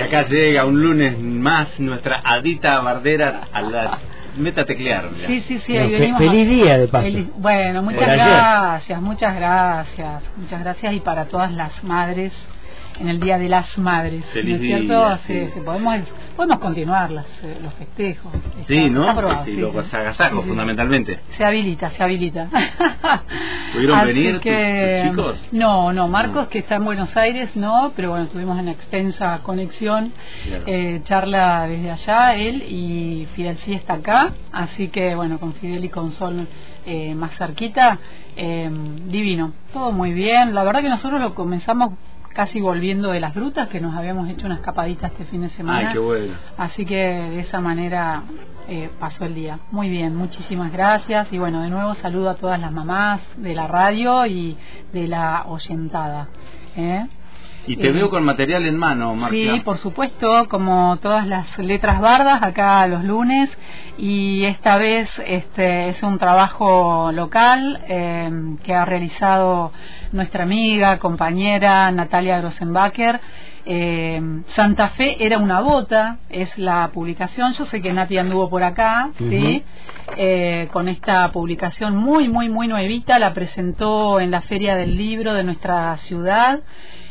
acá llega un lunes más nuestra Adita Bardera a la meta teclear. Sí, ahí venimos. Feliz día de paso. Bueno, muchas gracias, muchas gracias y para todas las madres en el Día de las Madres, feliz ¿no es cierto? día, Sí, podemos continuar los festejos. Sí, ¿no? Aprobado, los agasajos, fundamentalmente. Se habilita. ¿Pudieron venir los chicos? No, Marcos, que está en Buenos Aires, no, pero bueno, tuvimos una extensa conexión, claro. Charla desde allá, él, y Fidel sí está acá, así que bueno, con Fidel y con Sol más cerquita, divino, todo muy bien. La verdad que nosotros lo comenzamos casi volviendo de las grutas, que nos habíamos hecho una escapadita este fin de semana. Ay, qué bueno. Así que de esa manera pasó el día. Muy bien, muchísimas gracias. Y bueno, de nuevo saludo a todas las mamás de la radio y de la oyentada. Y te veo con material en mano, Marcia. Sí, por supuesto, como todas las letras bardas, acá los lunes. Y esta vez es un trabajo local que ha realizado nuestra amiga, compañera Natalia Grossenbacher. Santa Fe era una bota, es la publicación. Yo sé que Nati anduvo por acá, ¿sí? Con esta publicación muy nuevita, la presentó en la Feria del Libro de nuestra ciudad.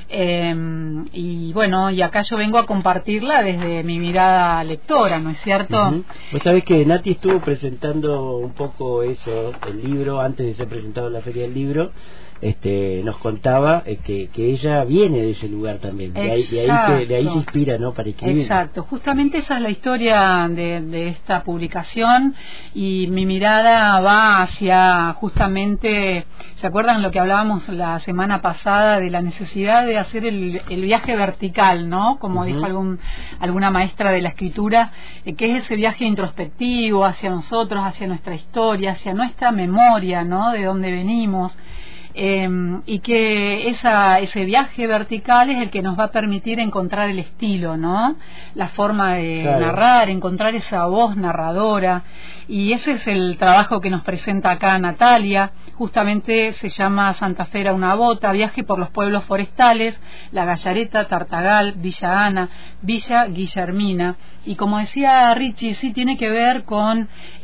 Y bueno, y acá yo vengo a compartirla desde mi mirada lectora, ¿no es cierto? Vos sabés que Nati estuvo presentando un poco eso, el libro, antes de ser presentado en la Feria del Libro. Nos contaba que ella viene de ese lugar también, de ahí se inspira, ¿no?, para escribir. Exacto, justamente esa es la historia de esta publicación, y mi mirada va hacia justamente, ¿se acuerdan lo que hablábamos la semana pasada de la necesidad de hacer el viaje vertical, ¿no? Como dijo alguna maestra de la escritura, que es ese viaje introspectivo hacia nosotros, hacia nuestra historia, hacia nuestra memoria, ¿no?, de dónde venimos. Y que ese viaje vertical es el que nos va a permitir encontrar el estilo, ¿no? La forma de narrar, encontrar esa voz narradora, y ese es el trabajo que nos presenta acá Natalia. Justamente se llama Santa Fe era una bota, viaje por los pueblos forestales, La Gallareta, Tartagal, Villa Ana, Villa Guillermina, y como decía Richie, sí tiene que ver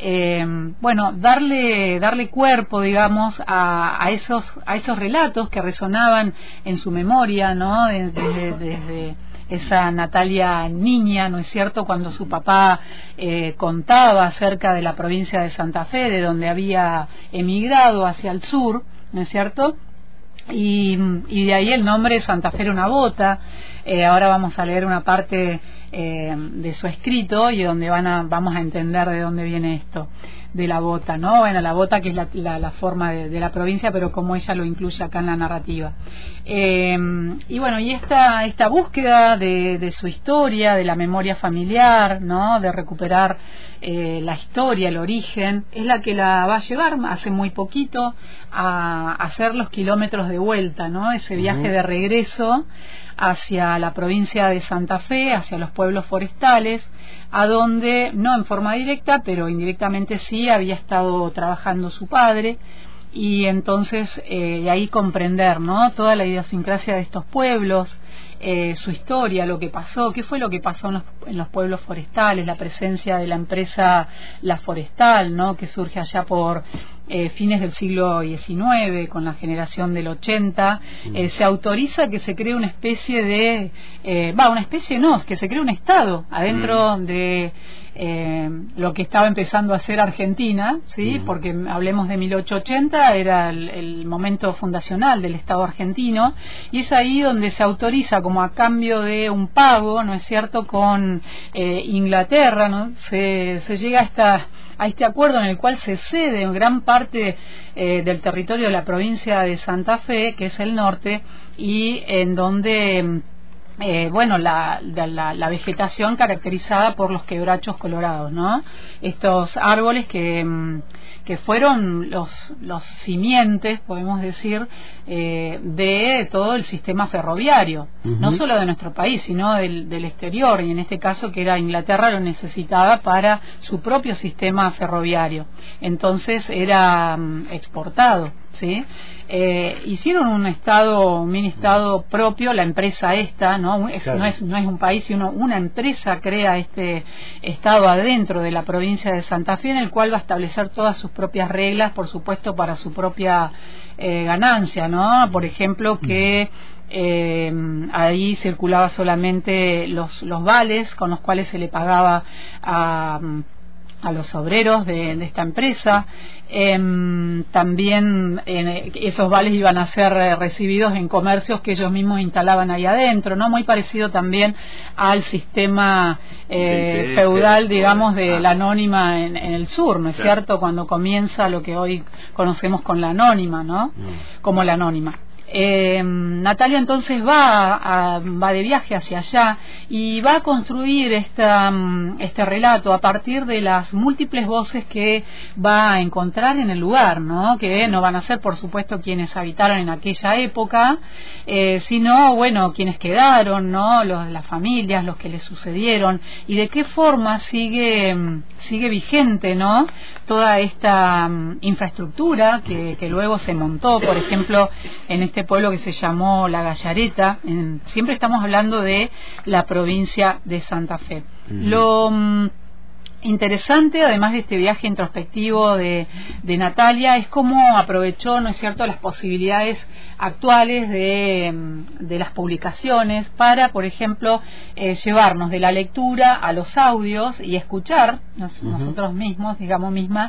con darle cuerpo, digamos, a esos relatos que resonaban en su memoria, ¿no? Desde esa Natalia niña, ¿no es cierto?, cuando su papá contaba acerca de la provincia de Santa Fe, de donde había emigrado hacia el sur, ¿no es cierto?, y de ahí el nombre Santa Fe era una bota. Ahora vamos a leer una parte de su escrito, y donde vamos a entender de dónde viene esto de la bota, ¿no? Bueno, la bota, que es la forma de la provincia, pero como ella lo incluye acá en la narrativa. Y bueno, y esta búsqueda de su historia, de la memoria familiar, ¿no?, de recuperar la historia, el origen, es la que la va a llevar hace muy poquito a hacer los kilómetros de vuelta, ¿no?, ese viaje de regreso hacia la provincia de Santa Fe, hacia los pueblos forestales, a donde, no en forma directa, pero indirectamente sí, había estado trabajando su padre. Y entonces de ahí comprender, ¿no?, toda la idiosincrasia de estos pueblos, su historia, lo que pasó, qué fue lo que pasó en los pueblos forestales, la presencia de la empresa La Forestal, ¿no?, que surge allá por fines del siglo XIX, con la generación del 80. Se autoriza que se cree una especie de que se cree un estado adentro de lo que estaba empezando a hacer Argentina, ¿sí? Porque hablemos de 1880, era el momento fundacional del Estado argentino, y es ahí donde se autoriza, como a cambio de un pago, ¿no es cierto?, con Inglaterra, ¿no?, se llega a este acuerdo en el cual se cede en gran parte del territorio de la provincia de Santa Fe, que es el norte, y en donde la vegetación caracterizada por los quebrachos colorados, ¿no?, estos árboles que fueron los simientes, podemos decir, de todo el sistema ferroviario, no solo de nuestro país, sino del exterior, y en este caso que era Inglaterra lo necesitaba para su propio sistema ferroviario. Entonces era exportado ¿sí? Hicieron un mini estado propio, la empresa esta, ¿no? Claro. No es un país, sino una empresa crea este estado adentro de la provincia de Santa Fe, en el cual va a establecer todas sus propias reglas, por supuesto, para su propia ganancia, ¿no? Por ejemplo, que ahí circulaba solamente los vales con los cuales se le pagaba a los obreros de esta empresa. También esos vales iban a ser recibidos en comercios que ellos mismos instalaban ahí adentro, ¿no? Muy parecido también al sistema feudal, digamos, de la anónima en el sur, ¿no es cierto? Cuando comienza lo que hoy conocemos con la anónima, ¿no? Como la anónima. Natalia entonces va de viaje hacia allá y va a construir este relato a partir de las múltiples voces que va a encontrar en el lugar, ¿no? Que no van a ser, por supuesto, quienes habitaron en aquella época, sino, bueno, quienes quedaron, ¿no? Las familias, los que les sucedieron, y de qué forma sigue vigente, ¿no? Toda esta infraestructura que luego se montó, por ejemplo, en este pueblo que se llamó La Gallareta. Siempre estamos hablando de la provincia de Santa Fe. Lo interesante, además de este viaje introspectivo de Natalia, es cómo aprovechó, ¿no es cierto?, las posibilidades actuales de las publicaciones para, por ejemplo, llevarnos de la lectura a los audios y escuchar nosotros mismos, digamos mismas,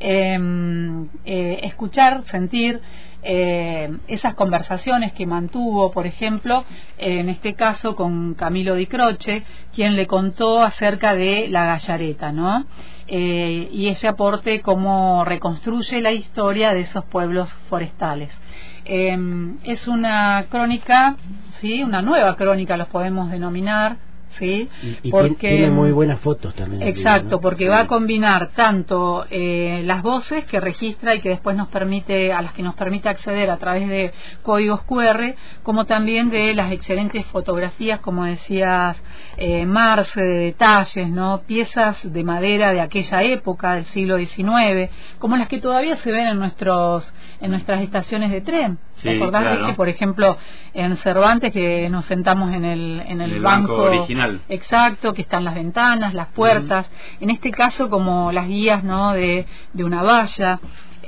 escuchar, sentir esas conversaciones que mantuvo, por ejemplo, en este caso con Camilo Di Croce, quien le contó acerca de La Gallareta, ¿no? Y ese aporte, cómo reconstruye la historia de esos pueblos forestales. Es una crónica, ¿sí? Una nueva crónica, los podemos denominar, ¿sí? Y porque tiene muy buenas fotos también. Exacto, ¿no? porque va a combinar tanto las voces que registra y que después a las que nos permite acceder a través de códigos QR, como también de las excelentes fotografías, como decías, Marce, de detalles, ¿no? Piezas de madera de aquella época, del siglo XIX, como las que todavía se ven en nuestras estaciones de tren. Sí, ¿Te acordás, claro. Richie? Por ejemplo, en Cervantes, que nos sentamos en el banco original. Exacto, que están las ventanas, las puertas, en este caso como las guías, ¿no?, de una valla,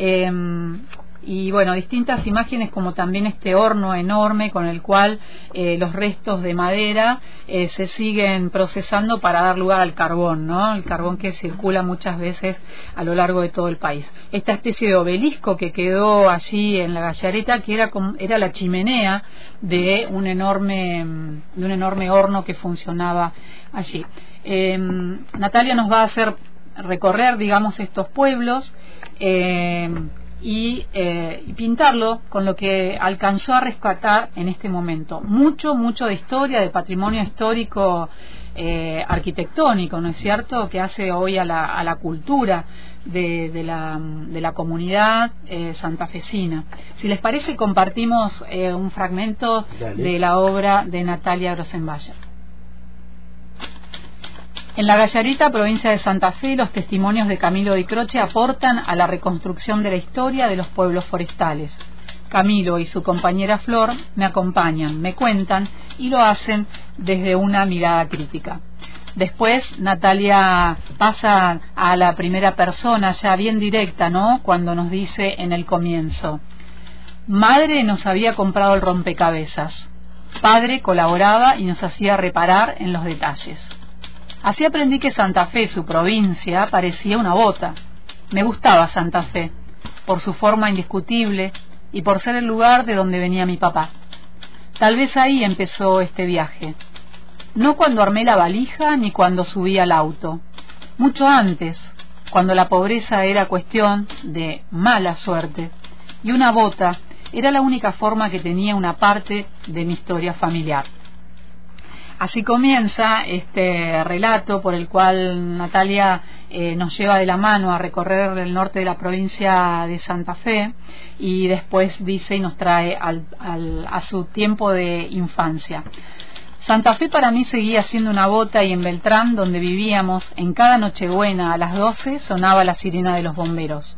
y bueno, distintas imágenes, como también este horno enorme con el cual los restos de madera se siguen procesando para dar lugar al carbón, ¿no? El carbón que circula muchas veces a lo largo de todo el país. Esta especie de obelisco que quedó allí en La Gallareta, que era la chimenea de un enorme horno que funcionaba allí. Natalia nos va a hacer recorrer, digamos, estos pueblos y pintarlo con lo que alcanzó a rescatar en este momento. Mucho de historia, de patrimonio histórico arquitectónico, ¿no es cierto?, que hace hoy a la cultura de la comunidad santafesina. Si les parece, compartimos un fragmento de la obra de Natalia Grossenbacher. En La Gallareta, provincia de Santa Fe, los testimonios de Camilo Di Croce aportan a la reconstrucción de la historia de los pueblos forestales. Camilo y su compañera Flor me acompañan, me cuentan y lo hacen desde una mirada crítica. Después Natalia pasa a la primera persona, ya bien directa, ¿no?, cuando nos dice en el comienzo: madre nos había comprado el rompecabezas, padre colaboraba y nos hacía reparar en los detalles. Así aprendí que Santa Fe, su provincia, parecía una bota. Me gustaba Santa Fe, por su forma indiscutible y por ser el lugar de donde venía mi papá. Tal vez ahí empezó este viaje. No cuando armé la valija ni cuando subí al auto. Mucho antes, cuando la pobreza era cuestión de mala suerte y una bota era la única forma que tenía una parte de mi historia familiar. Así comienza este relato por el cual Natalia nos lleva de la mano a recorrer el norte de la provincia de Santa Fe, y después dice y nos trae a su tiempo de infancia. Santa Fe para mí seguía siendo una bota, y en Beltrán, donde vivíamos, en cada Nochebuena a las 12 sonaba la sirena de los bomberos.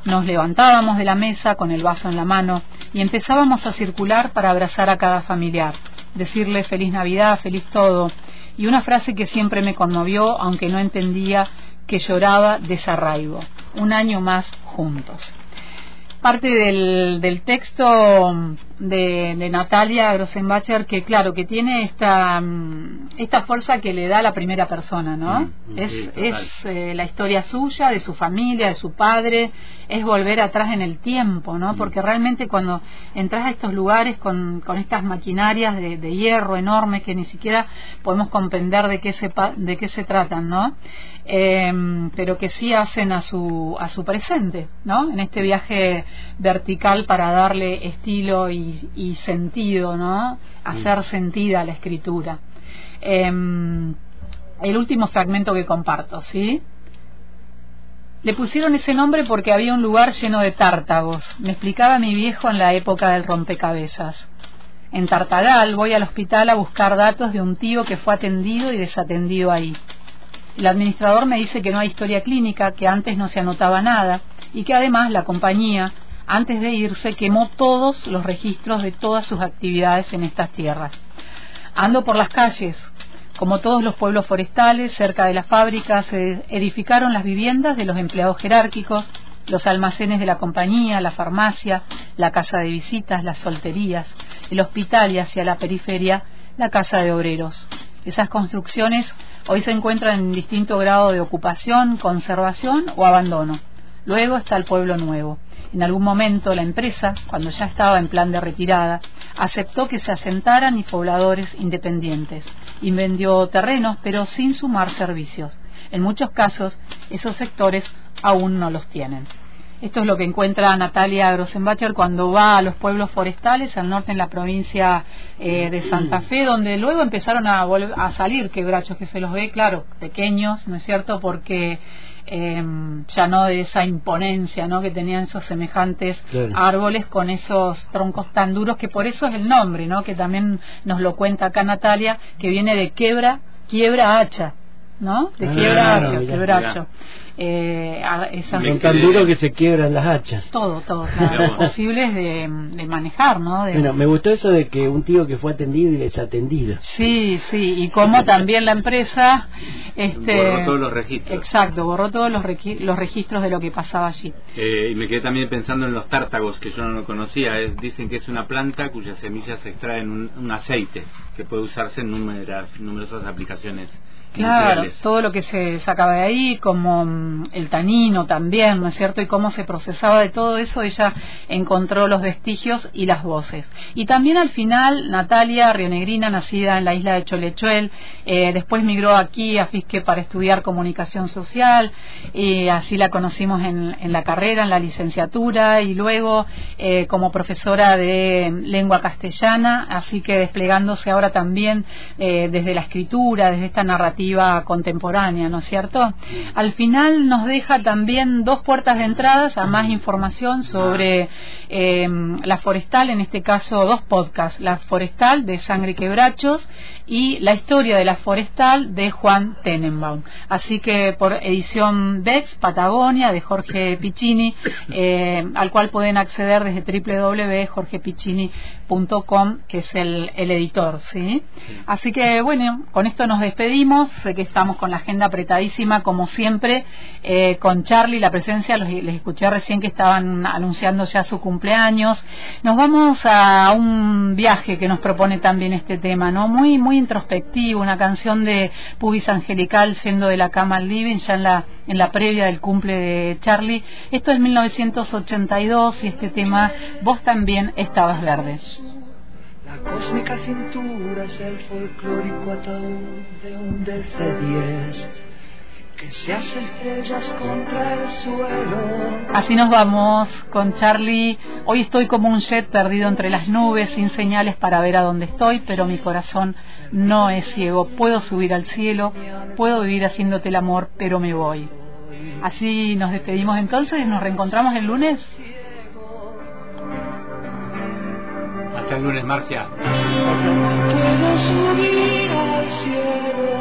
Nos levantábamos de la mesa con el vaso en la mano y empezábamos a circular para abrazar a cada familiar, decirle feliz Navidad, feliz todo, y una frase que siempre me conmovió, aunque no entendía, que lloraba desarraigo. Un año más juntos. Parte del texto de Natalia Grossenbacher, que claro, que tiene esta fuerza que le da la primera persona, ¿no? Es la historia suya, de su familia, de su padre, es volver atrás en el tiempo, ¿no? Porque realmente cuando entras a estos lugares con estas maquinarias de hierro enormes que ni siquiera podemos comprender de qué se tratan, ¿no? Pero que sí hacen a su presente, ¿no? En este viaje vertical para darle estilo y sentido, ¿no? Hacer sentida la escritura. El último fragmento que comparto, ¿sí? Le pusieron ese nombre porque había un lugar lleno de tártagos. Me explicaba mi viejo en la época del rompecabezas. En Tartagal voy al hospital a buscar datos de un tío que fue atendido y desatendido ahí. El administrador me dice que no hay historia clínica, que antes no se anotaba nada y que además la compañía, antes de irse, quemó todos los registros de todas sus actividades en estas tierras. Ando por las calles. Como todos los pueblos forestales, cerca de las fábricas se edificaron las viviendas de los empleados jerárquicos, los almacenes de la compañía, la farmacia, la casa de visitas, las solterías, el hospital y hacia la periferia, la casa de obreros. Esas construcciones hoy se encuentran en distinto grado de ocupación, conservación o abandono. Luego está el pueblo nuevo. En algún momento la empresa, cuando ya estaba en plan de retirada, aceptó que se asentaran y pobladores independientes y vendió terrenos, pero sin sumar servicios. En muchos casos, esos sectores aún no los tienen. Esto es lo que encuentra Natalia Grossenbacher cuando va a los pueblos forestales al norte en la provincia de Santa Fe, donde luego empezaron a salir quebrachos, que se los ve, claro, pequeños, ¿no es cierto?, porque ya no de esa imponencia, ¿no?, que tenían esos semejantes árboles con esos troncos tan duros, que por eso es el nombre, ¿no?, que también nos lo cuenta acá Natalia, que viene de quiebra hacha, ¿no?, de quiebra hacha, quebracho. Son tan duros que se quiebran las hachas. Todo, claro, imposibles de manejar, ¿no? Bueno, me gustó eso de que un tío que fue atendido y desatendido. Sí, y como también la empresa borró todos los registros. Exacto, borró todos los registros de lo que pasaba allí. Y me quedé también pensando en los tártagos, que yo no lo conocía. Dicen que es una planta cuyas semillas extraen un aceite que puede usarse en numerosas aplicaciones. Claro, todo lo que se sacaba de ahí, como el tanino también, ¿no es cierto? Y cómo se procesaba de todo eso, ella encontró los vestigios y las voces. Y también al final, Natalia, rionegrina, nacida en la isla de Cholechuel, después migró aquí a Fisque para estudiar comunicación social, y así la conocimos en la carrera, en la licenciatura, y luego como profesora de lengua castellana, así que desplegándose ahora también desde la escritura, desde esta narrativa contemporánea, ¿no es cierto? Al final nos deja también 2 puertas de entradas a más información sobre la forestal, en este caso 2 podcasts, la forestal de Sangre y Quebrachos y la historia de la forestal de Juan Tenenbaum. Así que por edición Bex, Patagonia, de Jorge Piccini, al cual pueden acceder desde www.jorgepiccini.com, que es el editor, ¿sí? Así que bueno, con esto nos despedimos. Sé que estamos con la agenda apretadísima, como siempre, con Charlie, la presencia, les escuché recién que estaban anunciando ya su cumpleaños. Nos vamos a un viaje que nos propone también este tema, ¿no? Muy introspectivo, una canción de Pubis Angelical, siendo de la cama al living, ya en la previa del cumple de Charlie. Esto es 1982 y este tema, Vos también estabas verde. La cósmica cintura es el folclórico ataúd de un DC-10 que se hace estrellas contra el suelo. Así nos vamos con Charlie. Hoy estoy como un jet perdido entre las nubes, sin señales para ver a dónde estoy, pero mi corazón no es ciego. Puedo subir al cielo, puedo vivir haciéndote el amor, pero me voy. Así nos despedimos entonces, nos reencontramos el lunes. Hasta el lunes, Marcia. Puedo subir al cielo.